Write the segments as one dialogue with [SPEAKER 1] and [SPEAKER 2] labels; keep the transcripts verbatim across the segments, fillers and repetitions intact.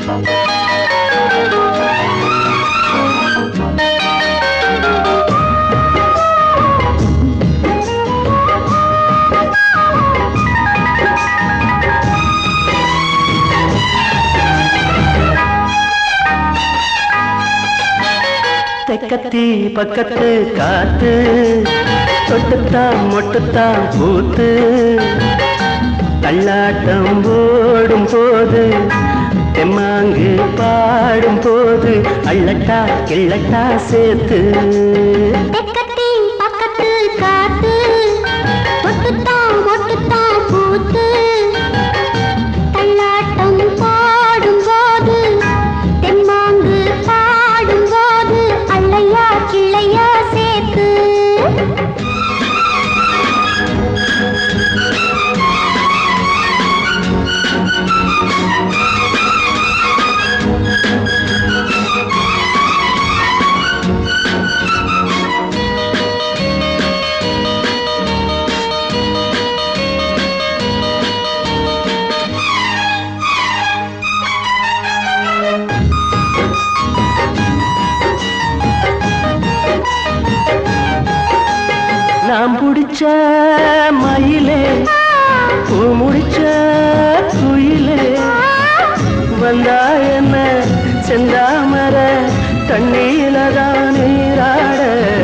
[SPEAKER 1] தெக்கத்தி பக்கத்து காத்து தொட்டுத்தான் மொட்டுத்தான் பூத்து தள்ளாட்டம் போடும் போது தெம்மாங்கு பாடும் போது அள்ளட்டா கிள்ளட்டா சேர்த்து
[SPEAKER 2] தெக்கத்தி பக்கத்து காத்து தொட்டுத்தான் மொட்டுத்தான் பூத்து தள்ளாட்டம் போடும் போது தெம்மாங்கு பாடும் போது அள்ளையா கிள்ளையா சேர்த்து
[SPEAKER 1] நாம் பிடிச்ச மயிலே பூ முடிச்ச குயிலே வந்தா என்ன செந்தாமர தண்ணீலதான் நீராட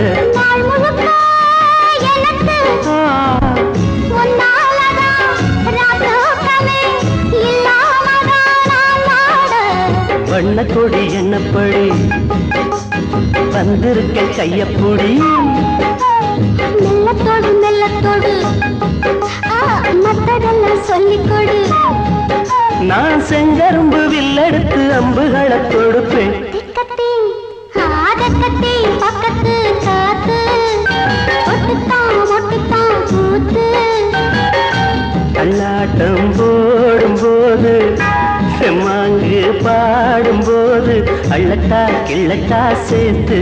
[SPEAKER 1] வண்ண கொடி என்னப்படி வந்திருக்க கையப்பொடி
[SPEAKER 2] மெல்லத்தோடு மெல்லத்தோடு மத்ததெல்லாம் சொல்லிக் கொடு
[SPEAKER 1] நான் செங்கரும்பு வில்லெடுத்து அம்புகளை கொடுப்பேன்
[SPEAKER 2] திக்கத்தி ஆதக்கத்தி பக்கத்து காத்து ஒட்டுத்தான் ஒட்டுத்தான் பூத்து
[SPEAKER 1] அல்லாட்டம் போடும் போது செம்மாங்கு பாடும் போது அள்ளட்டா கிள்ளட்டா சேர்த்து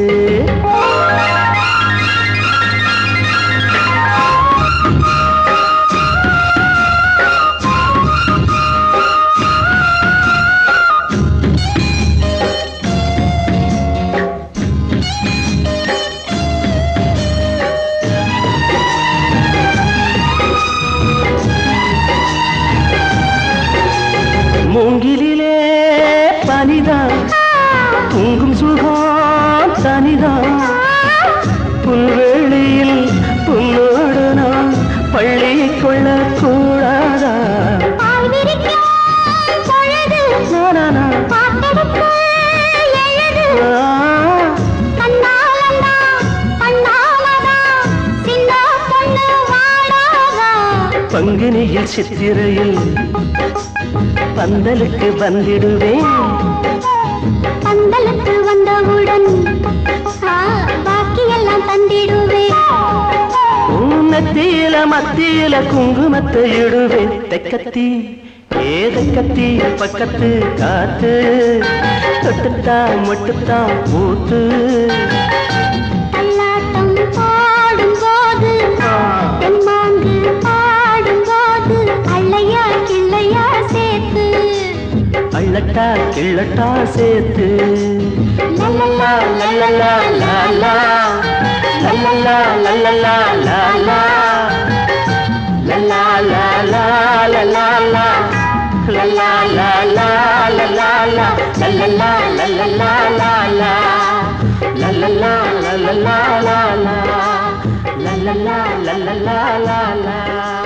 [SPEAKER 1] மூங்கிலே பனிதான் தூங்கும் சுகம் தனிதான் புல்வெளியில் புல்லோடு நான் பள்ளி கொள்ள கூடாதா பங்குனியில் சித்திரையில் பந்தலுக்கு வந்திடுவேன்
[SPEAKER 2] பந்தலுக்கு வந்தவுடன் பாக்கியெல்லாம் தந்திடுவேன்
[SPEAKER 1] உன்னத்தியில மத்தியில குங்குமத்தை இடுவேன் தெக்கத்தி ஏதக்கத்தி பக்கத்து காத்து தொட்டுத்தான் மொட்டுத்தான் பூத்து
[SPEAKER 2] தள்ளாட்டம் பாடும் போது தெம்மாங்கு பாடும் போது அள்ளையா கிள்ளையா சேர்த்து
[SPEAKER 1] அள்ளட்டா கிள்ளட்டா சேர்த்து லல்லலா லல்லலா லாலா லல்லலா லல்லலா லாலா லல்லா லாலா லல்லலா லல்லா லாலா லல்லலா லல்லலா லல்லலா லாலா லல்லலா லல்லலா லாலா லல்லலா லல்லலா லாலா